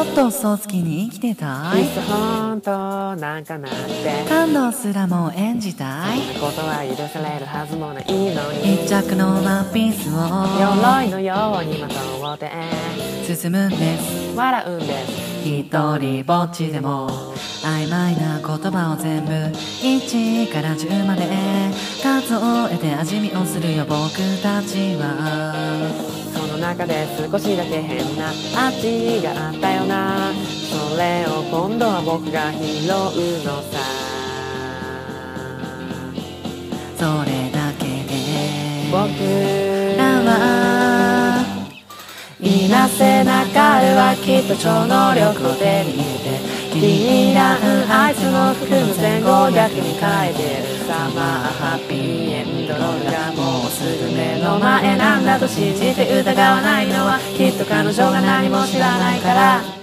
ょっと嘘つきに生きてたい。 いっそ本当なんかなって感動すらも演じたい。 そんなことは許されるはずもないのに一着のワンピースを鎧のようにまとって進むんです。 笑うんです。 一人ぼっちでも曖昧な言葉を全部1から10まで数えて味見をするよ僕たちは。 その中で少しだけ変な味があったよな。それを今度は僕が拾うのさ。 それだけで僕らはいなせなかるはきっと超能力を手に入れて気に入らんあいつの服の前後逆に変えてるさ。まあハッピーエンドがもうすぐ目の前なんだと信じて疑わないのはきっと彼女が何も知らないから。